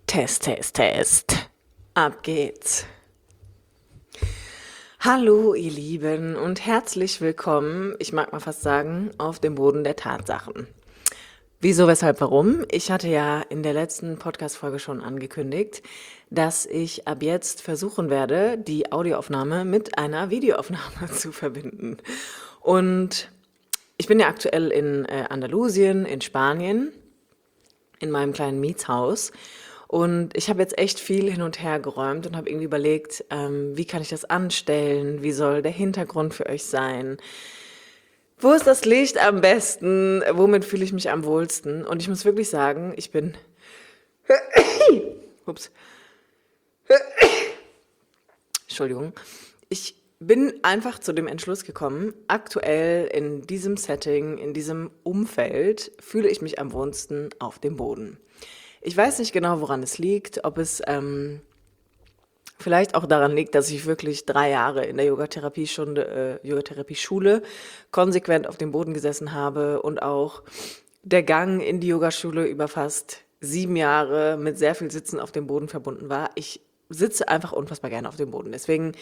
Test, Test, Test. Ab geht's. Hallo, ihr Lieben, und herzlich willkommen, ich mag mal fast sagen, auf dem Boden der Tatsachen. Wieso, weshalb, warum? Ich hatte ja in der letzten Podcast-Folge schon angekündigt, dass ich ab jetzt versuchen werde, die Audioaufnahme mit einer Videoaufnahme zu verbinden. Und ich bin ja aktuell in Andalusien, in Spanien, in meinem kleinen Mietshaus. Und ich habe jetzt echt viel hin und her geräumt und habe irgendwie überlegt, wie kann ich das anstellen? Wie soll der Hintergrund für euch sein? Wo ist das Licht am besten? Womit fühle ich mich am wohlsten? Und ich muss wirklich sagen, ich bin, ups, Entschuldigung, ich bin einfach zu dem Entschluss gekommen, aktuell in diesem Setting, in diesem Umfeld fühle ich mich am wohlsten auf dem Boden. Ich weiß nicht genau, woran es liegt, ob es vielleicht auch daran liegt, dass ich wirklich 3 Jahre in der Yogatherapie-Schule konsequent auf dem Boden gesessen habe und auch der Gang in die Yogaschule über fast 7 Jahre mit sehr viel Sitzen auf dem Boden verbunden war. Ich sitze einfach unfassbar gerne auf dem Boden. Deswegen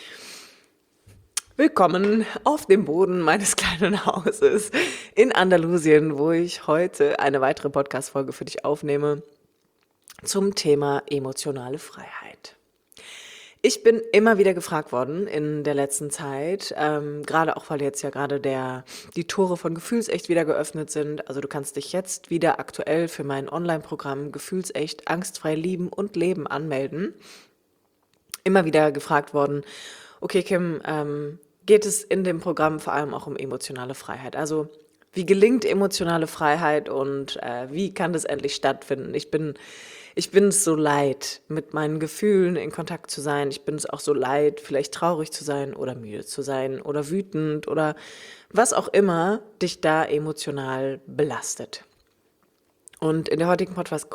willkommen auf dem Boden meines kleinen Hauses in Andalusien, wo ich heute eine weitere Podcast-Folge für dich aufnehme zum Thema emotionale Freiheit. Ich bin immer wieder gefragt worden in der letzten Zeit, gerade auch, weil jetzt ja gerade die Tore von Gefühlsecht wieder geöffnet sind. Also du kannst dich jetzt wieder aktuell für mein Online-Programm Gefühlsecht, angstfrei lieben und leben anmelden. Immer wieder gefragt worden, okay Kim, geht es in dem Programm vor allem auch um emotionale Freiheit? Also wie gelingt emotionale Freiheit und wie kann das endlich stattfinden? Ich bin es so leid, mit meinen Gefühlen in Kontakt zu sein. Ich bin es auch so leid, vielleicht traurig zu sein oder müde zu sein oder wütend oder was auch immer dich da emotional belastet. Und in der heutigen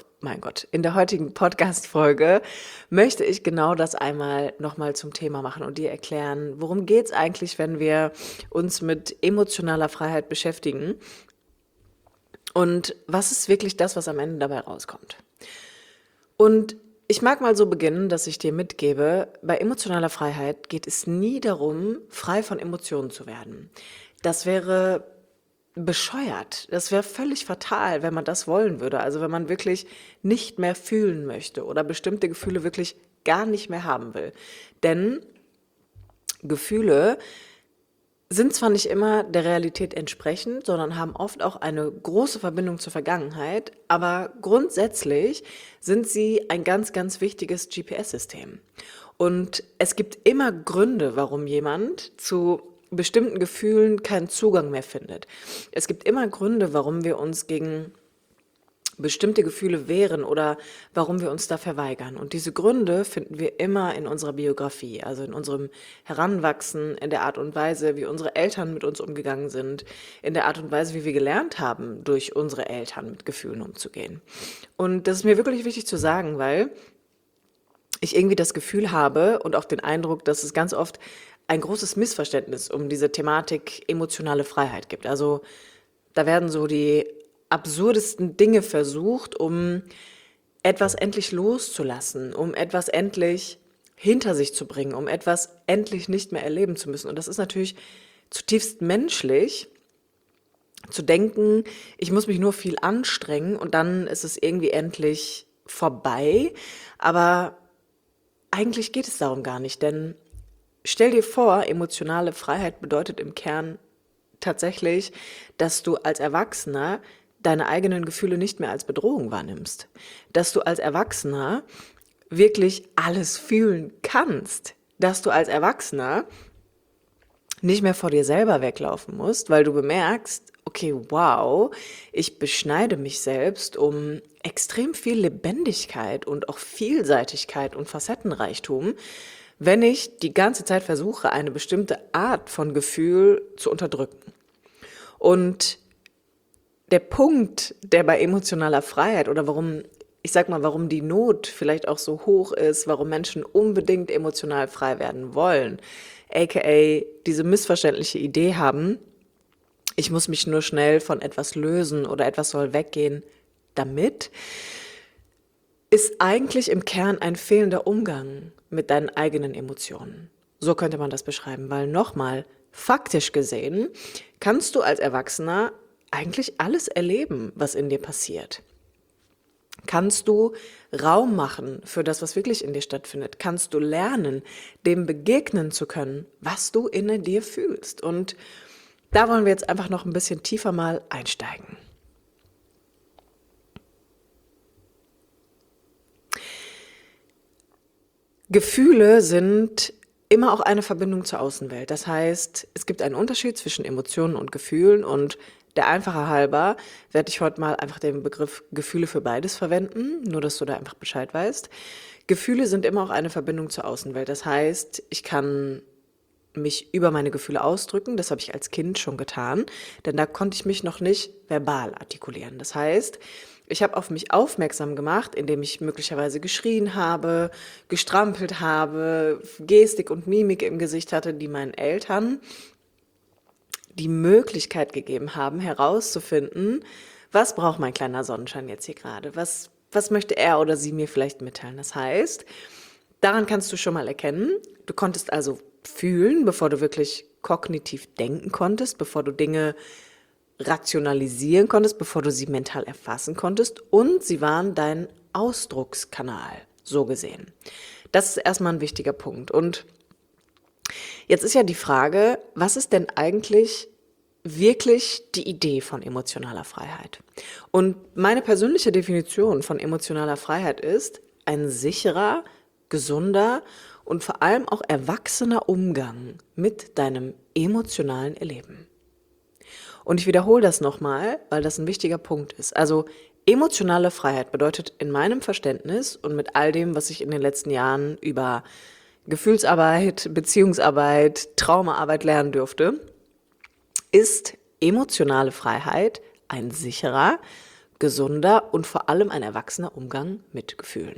Podcast-Folge möchte ich genau das einmal nochmal zum Thema machen und dir erklären, worum geht es eigentlich, wenn wir uns mit emotionaler Freiheit beschäftigen und was ist wirklich das, was am Ende dabei rauskommt. Und ich mag mal so beginnen, dass ich dir mitgebe, bei emotionaler Freiheit geht es nie darum, frei von Emotionen zu werden. Das wäre bescheuert. Das wäre völlig fatal, wenn man das wollen würde. Also wenn man wirklich nicht mehr fühlen möchte oder bestimmte Gefühle wirklich gar nicht mehr haben will. Denn Gefühle sind zwar nicht immer der Realität entsprechend, sondern haben oft auch eine große Verbindung zur Vergangenheit, aber grundsätzlich sind sie ein ganz, ganz wichtiges GPS-System. Und es gibt immer Gründe, warum jemand zu bestimmten Gefühlen keinen Zugang mehr findet. Es gibt immer Gründe, warum wir uns gegen bestimmte Gefühle wehren oder warum wir uns da verweigern. Und diese Gründe finden wir immer in unserer Biografie, also in unserem Heranwachsen, in der Art und Weise, wie unsere Eltern mit uns umgegangen sind, in der Art und Weise, wie wir gelernt haben, durch unsere Eltern mit Gefühlen umzugehen. Und das ist mir wirklich wichtig zu sagen, weil ich irgendwie das Gefühl habe und auch den Eindruck, dass es ganz oft ein großes Missverständnis um diese Thematik emotionale Freiheit gibt. Also da werden so die absurdesten Dinge versucht, um etwas endlich loszulassen, um etwas endlich hinter sich zu bringen, um etwas endlich nicht mehr erleben zu müssen. Und das ist natürlich zutiefst menschlich, zu denken, ich muss mich nur viel anstrengen und dann ist es irgendwie endlich vorbei. Aber eigentlich geht es darum gar nicht, denn stell dir vor, emotionale Freiheit bedeutet im Kern tatsächlich, dass du als Erwachsener deine eigenen Gefühle nicht mehr als Bedrohung wahrnimmst. Dass du als Erwachsener wirklich alles fühlen kannst. Dass du als Erwachsener nicht mehr vor dir selber weglaufen musst, weil du bemerkst, okay, wow, ich beschneide mich selbst um extrem viel Lebendigkeit und auch Vielseitigkeit und Facettenreichtum, wenn ich die ganze Zeit versuche, eine bestimmte Art von Gefühl zu unterdrücken. Und der Punkt, der bei emotionaler Freiheit oder warum die Not vielleicht auch so hoch ist, warum Menschen unbedingt emotional frei werden wollen, aka diese missverständliche Idee haben, ich muss mich nur schnell von etwas lösen oder etwas soll weggehen, damit ist eigentlich im Kern ein fehlender Umgang mit deinen eigenen Emotionen. So könnte man das beschreiben, weil nochmal, faktisch gesehen, kannst du als Erwachsener eigentlich alles erleben, was in dir passiert. Kannst du Raum machen für das, was wirklich in dir stattfindet? Kannst du lernen, dem begegnen zu können, was du in dir fühlst? Und da wollen wir jetzt einfach noch ein bisschen tiefer mal einsteigen. Gefühle sind immer auch eine Verbindung zur Außenwelt. Das heißt, es gibt einen Unterschied zwischen Emotionen und Gefühlen und der Einfache halber werde ich heute mal einfach den Begriff Gefühle für beides verwenden, nur dass du da einfach Bescheid weißt. Gefühle sind immer auch eine Verbindung zur Außenwelt. Das heißt, ich kann mich über meine Gefühle ausdrücken. Das habe ich als Kind schon getan, denn da konnte ich mich noch nicht verbal artikulieren. Das heißt, ich habe auf mich aufmerksam gemacht, indem ich möglicherweise geschrien habe, gestrampelt habe, Gestik und Mimik im Gesicht hatte, die meinen Eltern die Möglichkeit gegeben haben, herauszufinden, was braucht mein kleiner Sonnenschein jetzt hier gerade? Was möchte er oder sie mir vielleicht mitteilen? Das heißt, daran kannst du schon mal erkennen, du konntest also fühlen, bevor du wirklich kognitiv denken konntest, bevor du Dinge rationalisieren konntest, bevor du sie mental erfassen konntest und sie waren dein Ausdruckskanal, so gesehen. Das ist erstmal ein wichtiger Punkt. Und jetzt ist ja die Frage, was ist denn eigentlich wirklich die Idee von emotionaler Freiheit? Und meine persönliche Definition von emotionaler Freiheit ist ein sicherer, gesunder und vor allem auch erwachsener Umgang mit deinem emotionalen Erleben. Und ich wiederhole das nochmal, weil das ein wichtiger Punkt ist. Also emotionale Freiheit bedeutet in meinem Verständnis und mit all dem, was ich in den letzten Jahren über Gefühlsarbeit, Beziehungsarbeit, Traumaarbeit lernen durfte, ist emotionale Freiheit ein sicherer, gesunder und vor allem ein erwachsener Umgang mit Gefühlen.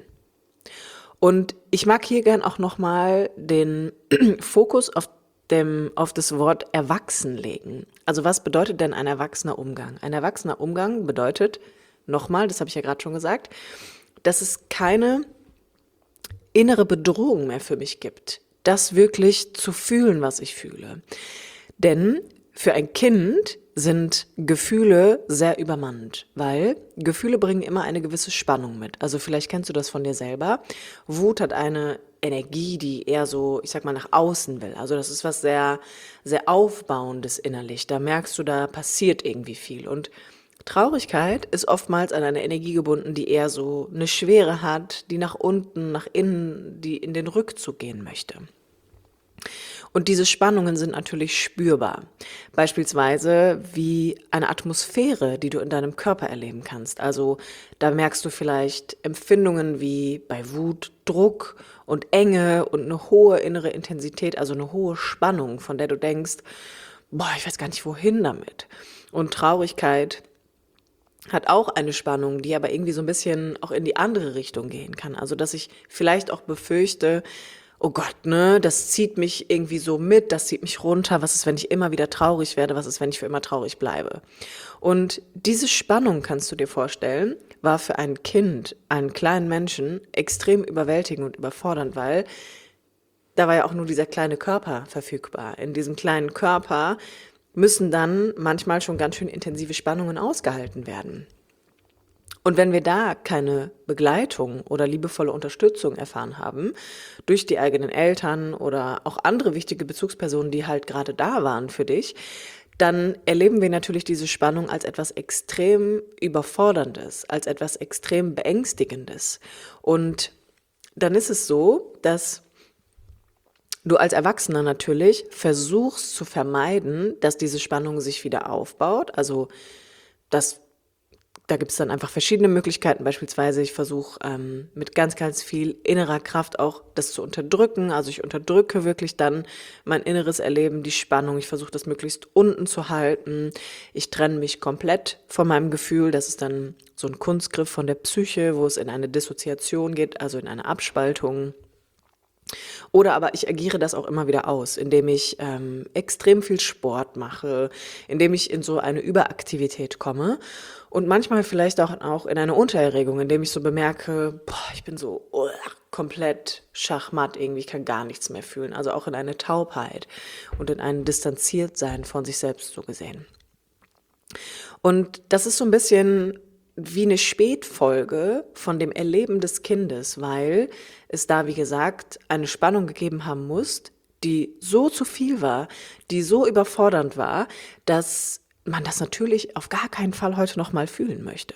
Und ich mag hier gern auch nochmal den Fokus auf das Wort erwachsen legen. Also was bedeutet denn ein erwachsener Umgang? Ein erwachsener Umgang bedeutet, nochmal, das habe ich ja gerade schon gesagt, dass es keine innere Bedrohung mehr für mich gibt, das wirklich zu fühlen, was ich fühle. Denn für ein Kind sind Gefühle sehr übermannend, weil Gefühle bringen immer eine gewisse Spannung mit. Also vielleicht kennst du das von dir selber. Wut hat eine Energie, die eher so, ich sag mal, nach außen will. Also das ist was sehr, sehr Aufbauendes innerlich. Da merkst du, da passiert irgendwie viel. Und Traurigkeit ist oftmals an eine Energie gebunden, die eher so eine Schwere hat, die nach unten, nach innen, die in den Rückzug gehen möchte. Und diese Spannungen sind natürlich spürbar. Beispielsweise wie eine Atmosphäre, die du in deinem Körper erleben kannst. Also da merkst du vielleicht Empfindungen wie bei Wut, Druck und Enge und eine hohe innere Intensität, also eine hohe Spannung, von der du denkst, boah, ich weiß gar nicht wohin damit. Und Traurigkeit hat auch eine Spannung, die aber irgendwie so ein bisschen auch in die andere Richtung gehen kann. Also dass ich vielleicht auch befürchte, oh Gott, ne, das zieht mich irgendwie so mit, das zieht mich runter. Was ist, wenn ich immer wieder traurig werde? Was ist, wenn ich für immer traurig bleibe? Und diese Spannung, kannst du dir vorstellen, war für ein Kind, einen kleinen Menschen, extrem überwältigend und überfordernd, weil da war ja auch nur dieser kleine Körper verfügbar. In diesem kleinen Körper müssen dann manchmal schon ganz schön intensive Spannungen ausgehalten werden. Und wenn wir da keine Begleitung oder liebevolle Unterstützung erfahren haben, durch die eigenen Eltern oder auch andere wichtige Bezugspersonen, die halt gerade da waren für dich, dann erleben wir natürlich diese Spannung als etwas extrem Überforderndes, als etwas extrem Beängstigendes. Und dann ist es so, dass du als Erwachsener natürlich versuchst zu vermeiden, dass diese Spannung sich wieder aufbaut. Also da gibt es dann einfach verschiedene Möglichkeiten. Beispielsweise, ich versuche mit ganz, ganz viel innerer Kraft auch das zu unterdrücken. Also ich unterdrücke wirklich dann mein inneres Erleben, die Spannung. Ich versuche das möglichst unten zu halten. Ich trenne mich komplett von meinem Gefühl. Das ist dann so ein Kunstgriff von der Psyche, wo es in eine Dissoziation geht, also in eine Abspaltung. Oder aber ich agiere das auch immer wieder aus, indem ich extrem viel Sport mache, indem ich in so eine Überaktivität komme. Und manchmal vielleicht auch in eine Untererregung, indem ich so bemerke, boah, ich bin so komplett schachmatt irgendwie, ich kann gar nichts mehr fühlen. Also auch in eine Taubheit und in ein Distanziertsein von sich selbst so gesehen. Und das ist so ein bisschen wie eine Spätfolge von dem Erleben des Kindes, weil es da, wie gesagt, eine Spannung gegeben haben muss, die so zu viel war, die so überfordernd war, dass man das natürlich auf gar keinen Fall heute noch mal fühlen möchte.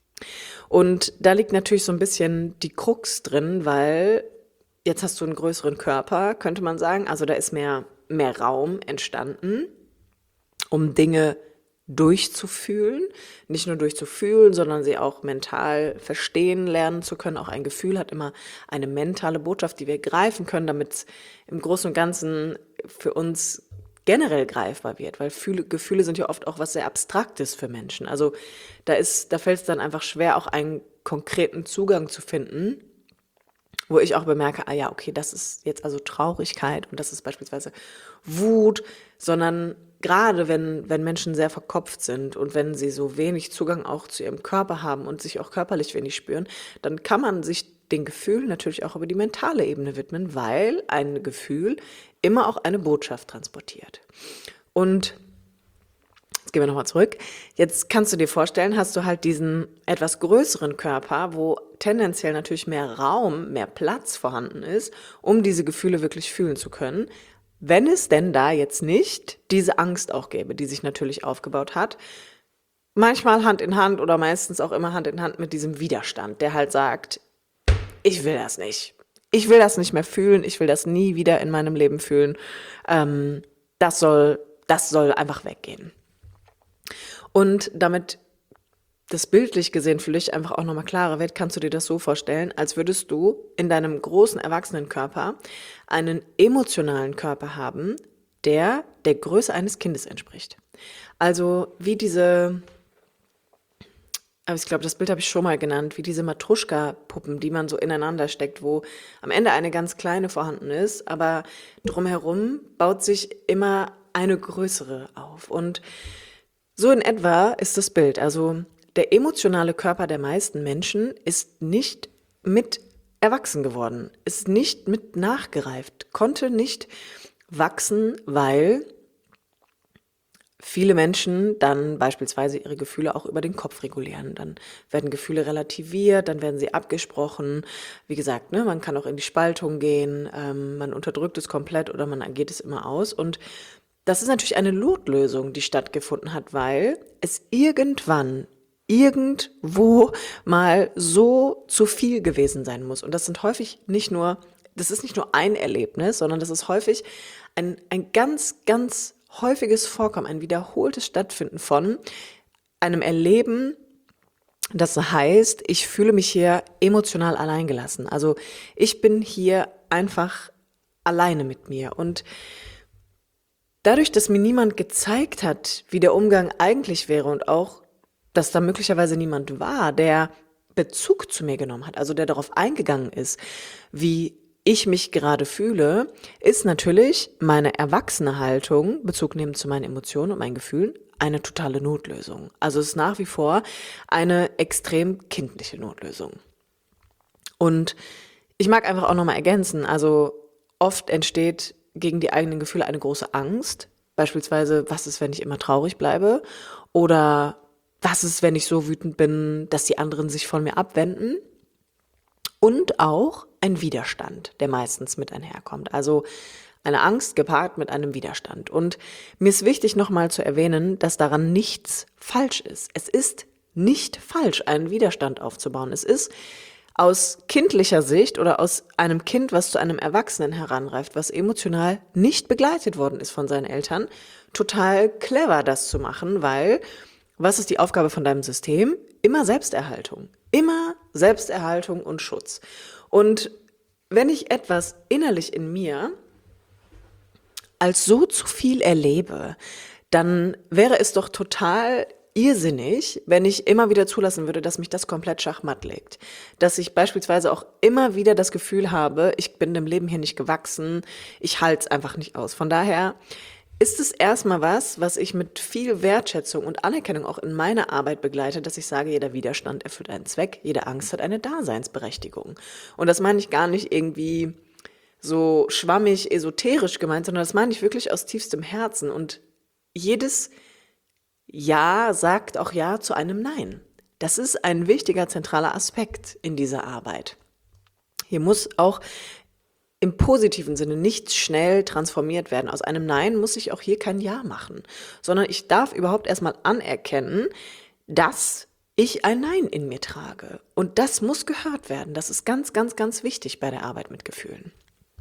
Und da liegt natürlich so ein bisschen die Krux drin, weil jetzt hast du einen größeren Körper, könnte man sagen. Also da ist mehr Raum entstanden, um Dinge durchzufühlen. Nicht nur durchzufühlen, sondern sie auch mental verstehen lernen zu können. Auch ein Gefühl hat immer eine mentale Botschaft, die wir greifen können, damit es im Großen und Ganzen für uns generell greifbar wird, weil Gefühle sind ja oft auch was sehr Abstraktes für Menschen. Also da fällt es dann einfach schwer, auch einen konkreten Zugang zu finden, wo ich auch bemerke, ah ja, okay, das ist jetzt also Traurigkeit und das ist beispielsweise Wut, sondern gerade wenn Menschen sehr verkopft sind und wenn sie so wenig Zugang auch zu ihrem Körper haben und sich auch körperlich wenig spüren, dann kann man sich den Gefühlen natürlich auch über die mentale Ebene widmen, weil ein Gefühl immer auch eine Botschaft transportiert. Und jetzt gehen wir nochmal zurück. Jetzt kannst du dir vorstellen, hast du halt diesen etwas größeren Körper, wo tendenziell natürlich mehr Raum, mehr Platz vorhanden ist, um diese Gefühle wirklich fühlen zu können. Wenn es denn da jetzt nicht diese Angst auch gäbe, die sich natürlich aufgebaut hat, manchmal Hand in Hand oder meistens auch immer Hand in Hand mit diesem Widerstand, der halt sagt, ich will das nicht. Ich will das nicht mehr fühlen, ich will das nie wieder in meinem Leben fühlen. Das soll einfach weggehen. Und damit das bildlich gesehen für dich einfach auch nochmal klarer wird, kannst du dir das so vorstellen, als würdest du in deinem großen Erwachsenenkörper einen emotionalen Körper haben, der der Größe eines Kindes entspricht. Also wie aber ich glaube, das Bild habe ich schon mal genannt, wie diese Matruschka-Puppen, die man so ineinander steckt, wo am Ende eine ganz kleine vorhanden ist, aber drumherum baut sich immer eine größere auf. Und so in etwa ist das Bild. Also der emotionale Körper der meisten Menschen ist nicht mit erwachsen geworden, ist nicht mit nachgereift, konnte nicht wachsen, weil viele Menschen dann beispielsweise ihre Gefühle auch über den Kopf regulieren. Dann werden Gefühle relativiert, dann werden sie abgesprochen. Wie gesagt, ne, man kann auch in die Spaltung gehen, man unterdrückt es komplett oder man geht es immer aus. Und das ist natürlich eine Notlösung, die stattgefunden hat, weil es irgendwann, irgendwo mal so zu viel gewesen sein muss. Und das ist nicht nur ein Erlebnis, sondern das ist häufig ein ganz, ganz häufiges Vorkommen, ein wiederholtes Stattfinden von einem Erleben, das heißt, ich fühle mich hier emotional alleingelassen. Also ich bin hier einfach alleine mit mir. Und dadurch, dass mir niemand gezeigt hat, wie der Umgang eigentlich wäre und auch, dass da möglicherweise niemand war, der Bezug zu mir genommen hat, also der darauf eingegangen ist, wie ich mich gerade fühle, ist natürlich meine erwachsene Haltung, Bezug nehmen zu meinen Emotionen und meinen Gefühlen, eine totale Notlösung. Also es ist nach wie vor eine extrem kindliche Notlösung. Und ich mag einfach auch nochmal ergänzen, also oft entsteht gegen die eigenen Gefühle eine große Angst. Beispielsweise, was ist, wenn ich immer traurig bleibe? Oder was ist, wenn ich so wütend bin, dass die anderen sich von mir abwenden? Und auch ein Widerstand, der meistens mit einherkommt. Also eine Angst gepaart mit einem Widerstand. Und mir ist wichtig, nochmal zu erwähnen, dass daran nichts falsch ist. Es ist nicht falsch, einen Widerstand aufzubauen. Es ist aus kindlicher Sicht oder aus einem Kind, was zu einem Erwachsenen heranreift, was emotional nicht begleitet worden ist von seinen Eltern, total clever, das zu machen, weil was ist die Aufgabe von deinem System? Immer Selbsterhaltung. Immer Selbsterhaltung und Schutz. Und wenn ich etwas innerlich in mir als so zu viel erlebe, dann wäre es doch total irrsinnig, wenn ich immer wieder zulassen würde, dass mich das komplett schachmatt legt. Dass ich beispielsweise auch immer wieder das Gefühl habe, ich bin dem Leben hier nicht gewachsen, ich halte es einfach nicht aus. Von daher ist es erstmal was ich mit viel Wertschätzung und Anerkennung auch in meiner Arbeit begleite, dass ich sage, jeder Widerstand erfüllt einen Zweck, jede Angst hat eine Daseinsberechtigung. Und das meine ich gar nicht irgendwie so schwammig, esoterisch gemeint, sondern das meine ich wirklich aus tiefstem Herzen. Und jedes Ja sagt auch Ja zu einem Nein. Das ist ein wichtiger, zentraler Aspekt in dieser Arbeit. Hier muss auch im positiven Sinne nicht schnell transformiert werden. Aus einem Nein muss ich auch hier kein Ja machen, sondern ich darf überhaupt erstmal anerkennen, dass ich ein Nein in mir trage. Und das muss gehört werden. Das ist ganz, ganz, ganz wichtig bei der Arbeit mit Gefühlen.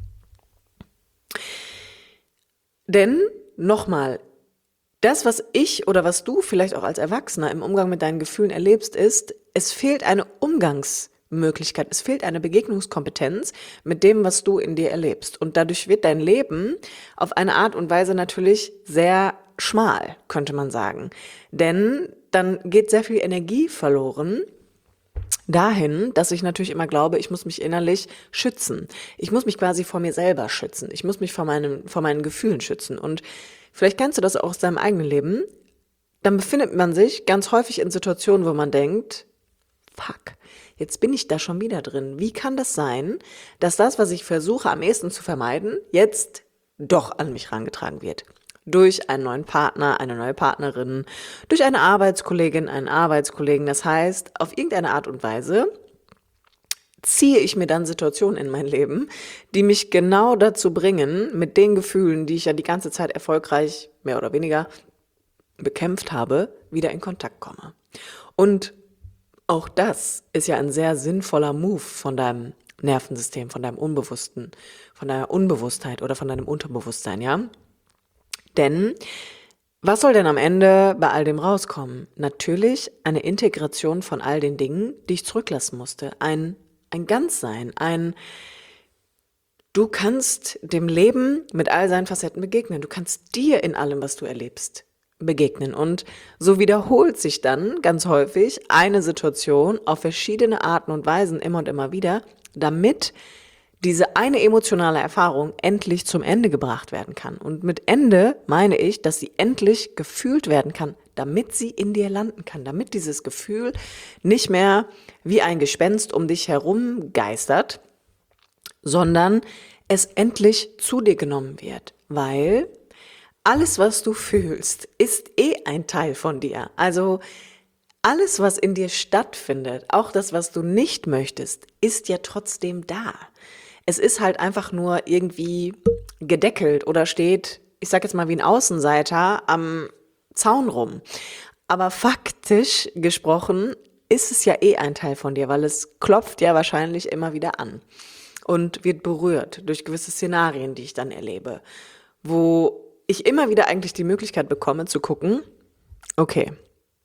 Denn nochmal, das, was ich oder was du vielleicht auch als Erwachsener im Umgang mit deinen Gefühlen erlebst, ist, es fehlt eine Umgangsmöglichkeit, es fehlt eine Begegnungskompetenz mit dem, was du in dir erlebst. Und dadurch wird dein Leben auf eine Art und Weise natürlich sehr schmal, könnte man sagen. Denn dann geht sehr viel Energie verloren dahin, dass ich natürlich immer glaube, ich muss mich innerlich schützen. Ich muss mich quasi vor mir selber schützen. Ich muss mich vor meinen Gefühlen schützen. Und vielleicht kennst du das auch aus deinem eigenen Leben. Dann befindet man sich ganz häufig in Situationen, wo man denkt, fuck, jetzt bin ich da schon wieder drin. Wie kann das sein, dass das, was ich versuche am ehesten zu vermeiden, jetzt doch an mich herangetragen wird? Durch einen neuen Partner, eine neue Partnerin, durch eine Arbeitskollegin, einen Arbeitskollegen. Das heißt, auf irgendeine Art und Weise ziehe ich mir dann Situationen in mein Leben, die mich genau dazu bringen, mit den Gefühlen, die ich ja die ganze Zeit erfolgreich, mehr oder weniger, bekämpft habe, wieder in Kontakt komme. Und auch das ist ja ein sehr sinnvoller Move von deinem Nervensystem, von deinem Unbewussten, von deiner Unbewusstheit oder von deinem Unterbewusstsein, ja? Denn was soll denn am Ende bei all dem rauskommen? Natürlich eine Integration von all den Dingen, die ich zurücklassen musste. Ein Ganzsein, du kannst dem Leben mit all seinen Facetten begegnen. Du kannst dir in allem, was du erlebst, begegnen. Und so wiederholt sich dann ganz häufig eine Situation auf verschiedene Arten und Weisen immer und immer wieder, damit diese eine emotionale Erfahrung endlich zum Ende gebracht werden kann. Und mit Ende meine ich, dass sie endlich gefühlt werden kann, damit sie in dir landen kann, damit dieses Gefühl nicht mehr wie ein Gespenst um dich herum geistert, sondern es endlich zu dir genommen wird, weil alles, was du fühlst, ist ein Teil von dir. Also alles, was in dir stattfindet, auch das, was du nicht möchtest, ist ja trotzdem da. Es ist halt einfach nur irgendwie gedeckelt oder steht, ich sag jetzt mal wie ein Außenseiter am Zaun rum. Aber faktisch gesprochen ist es ja ein Teil von dir, weil es klopft ja wahrscheinlich immer wieder an und wird berührt durch gewisse Szenarien, die ich dann erlebe, wo ich immer wieder eigentlich die Möglichkeit bekomme zu gucken, okay,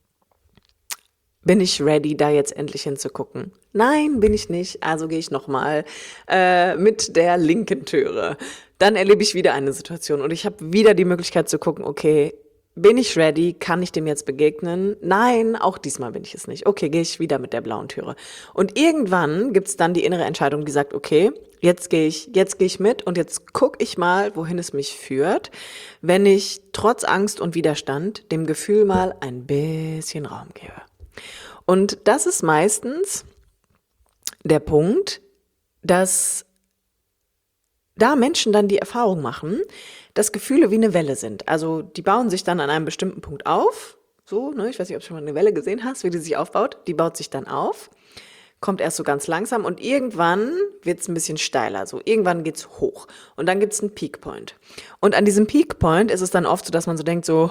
bin ich ready, da jetzt endlich hinzugucken? Nein, bin ich nicht. Also gehe ich nochmal mit der linken Türe. Dann erlebe ich wieder eine Situation und ich habe wieder die Möglichkeit zu gucken, okay, bin ich ready? Kann ich dem jetzt begegnen? Nein, auch diesmal bin ich es nicht. Okay, gehe ich wieder mit der blauen Türe. Und irgendwann gibt es dann die innere Entscheidung, die sagt, okay, jetzt gehe ich mit und jetzt gucke ich mal, wohin es mich führt, wenn ich trotz Angst und Widerstand dem Gefühl mal ein bisschen Raum gebe. Und das ist meistens der Punkt, dass da Menschen dann die Erfahrung machen, dass Gefühle wie eine Welle sind. Also die bauen sich dann an einem bestimmten Punkt auf. So, ne, ich weiß nicht, ob du schon mal eine Welle gesehen hast, wie die sich aufbaut. Die baut sich dann auf, kommt erst so ganz langsam und irgendwann wird es ein bisschen steiler. So, irgendwann geht's hoch und dann gibt's einen Peak Point. Und an diesem Peak Point ist es dann oft so, dass man so denkt so,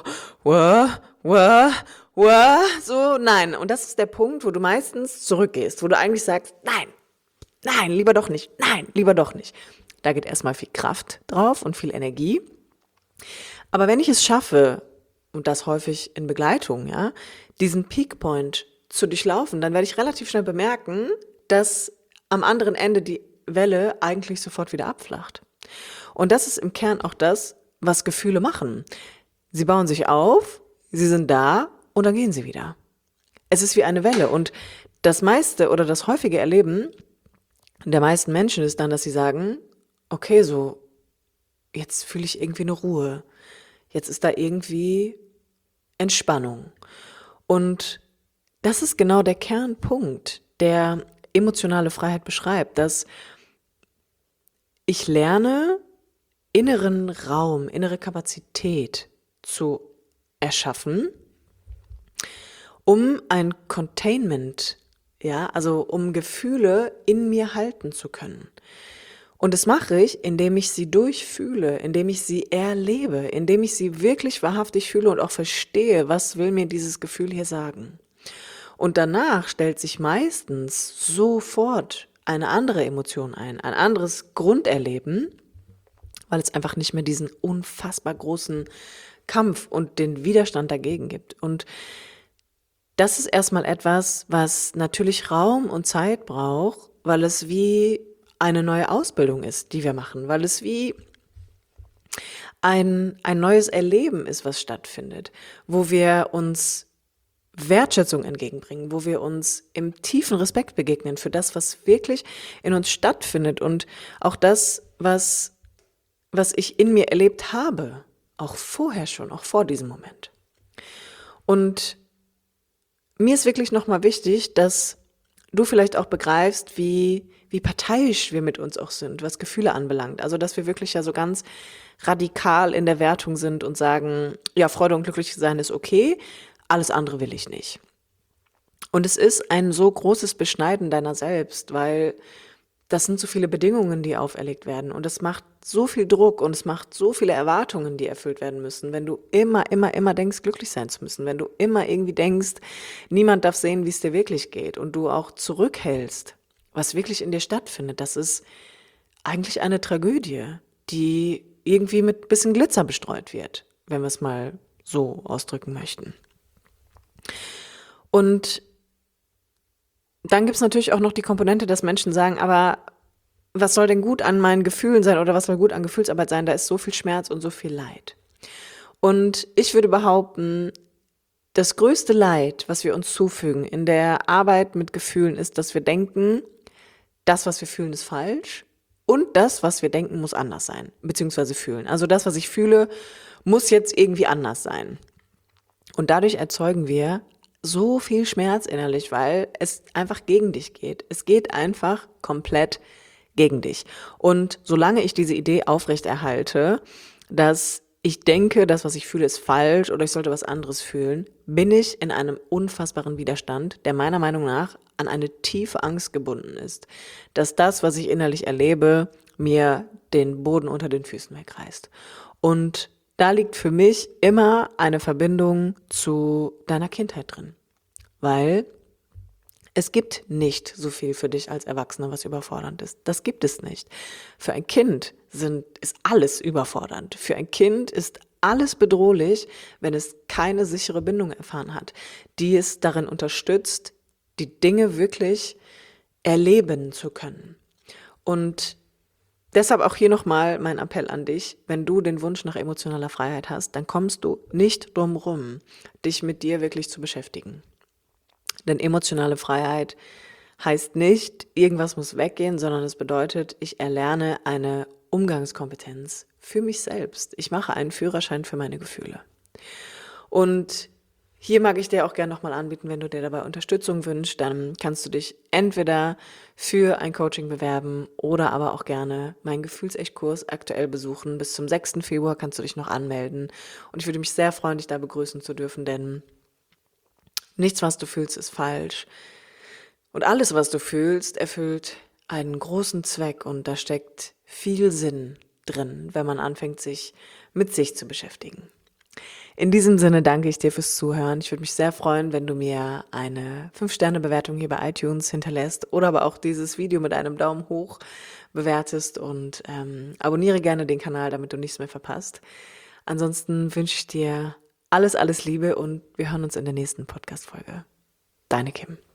so, nein. Und das ist der Punkt, wo du meistens zurückgehst, wo du eigentlich sagst, nein, lieber doch nicht, nein, lieber doch nicht. Da geht erstmal viel Kraft drauf und viel Energie. Aber wenn ich es schaffe, und das häufig in Begleitung, ja, diesen Peak Point zu durchlaufen, dann werde ich relativ schnell bemerken, dass am anderen Ende die Welle eigentlich sofort wieder abflacht. Und das ist im Kern auch das, was Gefühle machen. Sie bauen sich auf, sie sind da und dann gehen sie wieder. Es ist wie eine Welle und das meiste oder das häufige Erleben der meisten Menschen ist dann, dass sie sagen, okay, so, jetzt fühle ich irgendwie eine Ruhe. Jetzt ist da irgendwie Entspannung. Und das ist genau der Kernpunkt, der emotionale Freiheit beschreibt, dass ich lerne, inneren Raum, innere Kapazität zu erschaffen, um ein Containment, ja, also um Gefühle in mir halten zu können. Und das mache ich, indem ich sie durchfühle, indem ich sie erlebe, indem ich sie wirklich wahrhaftig fühle und auch verstehe, was will mir dieses Gefühl hier sagen. Und danach stellt sich meistens sofort eine andere Emotion ein anderes Grunderleben, weil es einfach nicht mehr diesen unfassbar großen Kampf und den Widerstand dagegen gibt. Und das ist erstmal etwas, was natürlich Raum und Zeit braucht, weil es wie eine neue Ausbildung ist, die wir machen, weil es wie ein neues Erleben ist, was stattfindet, wo wir uns Wertschätzung entgegenbringen, wo wir uns im tiefen Respekt begegnen für das, was wirklich in uns stattfindet und auch das, was ich in mir erlebt habe, auch vorher schon, auch vor diesem Moment. Und mir ist wirklich nochmal wichtig, dass du vielleicht auch begreifst, wie parteiisch wir mit uns auch sind, was Gefühle anbelangt. Also, dass wir wirklich ja so ganz radikal in der Wertung sind und sagen, ja, Freude und glücklich sein ist okay, alles andere will ich nicht. Und es ist ein so großes Beschneiden deiner selbst, weil das sind so viele Bedingungen, die auferlegt werden. Und es macht so viel Druck und es macht so viele Erwartungen, die erfüllt werden müssen. Wenn du immer denkst, glücklich sein zu müssen, wenn du immer irgendwie denkst, niemand darf sehen, wie es dir wirklich geht und du auch zurückhältst, was wirklich in dir stattfindet, das ist eigentlich eine Tragödie, die irgendwie mit bisschen Glitzer bestreut wird, wenn wir es mal so ausdrücken möchten. Und dann gibt es natürlich auch noch die Komponente, dass Menschen sagen, aber was soll denn gut an meinen Gefühlen sein oder was soll gut an Gefühlsarbeit sein? Da ist so viel Schmerz und so viel Leid. Und ich würde behaupten, das größte Leid, was wir uns zufügen in der Arbeit mit Gefühlen, ist, dass wir denken, das, was wir fühlen, ist falsch und das, was wir denken, muss anders sein, beziehungsweise fühlen. Also das, was ich fühle, muss jetzt irgendwie anders sein. Und dadurch erzeugen wir so viel Schmerz innerlich, weil es einfach gegen dich geht. Es geht einfach komplett gegen dich. Und solange ich diese Idee aufrechterhalte, dass ich denke, das, was ich fühle, ist falsch oder ich sollte was anderes fühlen, bin ich in einem unfassbaren Widerstand, der meiner Meinung nach an eine tiefe Angst gebunden ist, dass das, was ich innerlich erlebe, mir den Boden unter den Füßen wegreißt. Und da liegt für mich immer eine Verbindung zu deiner Kindheit drin, weil es gibt nicht so viel für dich als Erwachsener, was überfordernd ist. Das gibt es nicht. Für ein Kind ist alles überfordernd. Für ein Kind ist alles bedrohlich, wenn es keine sichere Bindung erfahren hat, die es darin unterstützt, die Dinge wirklich erleben zu können. Und deshalb auch hier nochmal mein Appell an dich, wenn du den Wunsch nach emotionaler Freiheit hast, dann kommst du nicht drum rum, dich mit dir wirklich zu beschäftigen. Denn emotionale Freiheit heißt nicht, irgendwas muss weggehen, sondern es bedeutet, ich erlerne eine Umgangskompetenz für mich selbst. Ich mache einen Führerschein für meine Gefühle. Und hier mag ich dir auch gerne nochmal anbieten, wenn du dir dabei Unterstützung wünschst, dann kannst du dich entweder für ein Coaching bewerben oder aber auch gerne meinen Gefühlsecht-Kurs aktuell besuchen. Bis zum 6. Februar kannst du dich noch anmelden. Und ich würde mich sehr freuen, dich da begrüßen zu dürfen, denn nichts, was du fühlst, ist falsch. Und alles, was du fühlst, erfüllt einen großen Zweck und da steckt viel Sinn drin, wenn man anfängt, sich mit sich zu beschäftigen. In diesem Sinne danke ich dir fürs Zuhören. Ich würde mich sehr freuen, wenn du mir eine 5-Sterne-Bewertung hier bei iTunes hinterlässt oder aber auch dieses Video mit einem Daumen hoch bewertest und abonniere gerne den Kanal, damit du nichts mehr verpasst. Ansonsten wünsche ich dir alles Liebe und wir hören uns in der nächsten Podcast-Folge. Deine Kim.